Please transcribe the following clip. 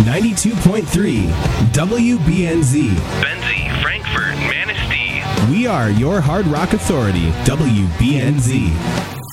92.3 WBNZ. Benzie, Frankfurt, Manistee. We are your hard rock authority, WBNZ.